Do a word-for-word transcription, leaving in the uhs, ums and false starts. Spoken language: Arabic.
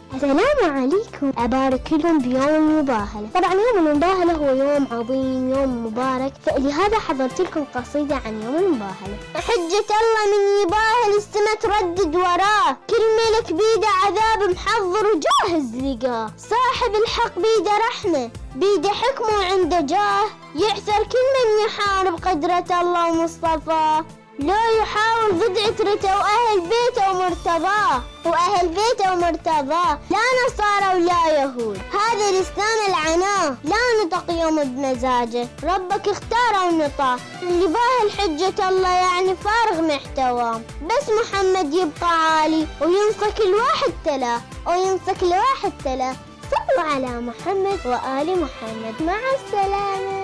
السلام عليكم، أبارك لهم بيوم المباهلة. طبعا يوم المباهلة هو يوم عظيم، يوم مبارك، فلهذا حضرت لكم قصيدة عن يوم المباهلة. حجة الله من يباهل السما تردد وراه، كل ملك بيده عذاب محضر وجاهز لقاه. صاحب الحق بيده رحمة، بيده حكمه وعنده جاه، يعثر كل من يحارب قدرة الله ومصطفاه. لو يحاول ضد عترته وأهل بيته ومرتضاه، وأهل بيته ومرتضاه. لا نصارى ولا يهود، هذا الإسلام العناه، لا نطق يوم بمزاجه، ربك اختاره ونطاه. اللي باهل حجة الله يعني فارغ محتواه، بس محمد يبقى عالي وينصى كل واحد تلاه، وينصى كل واحد تلاه. صلوا على محمد وآل محمد. مع السلامة.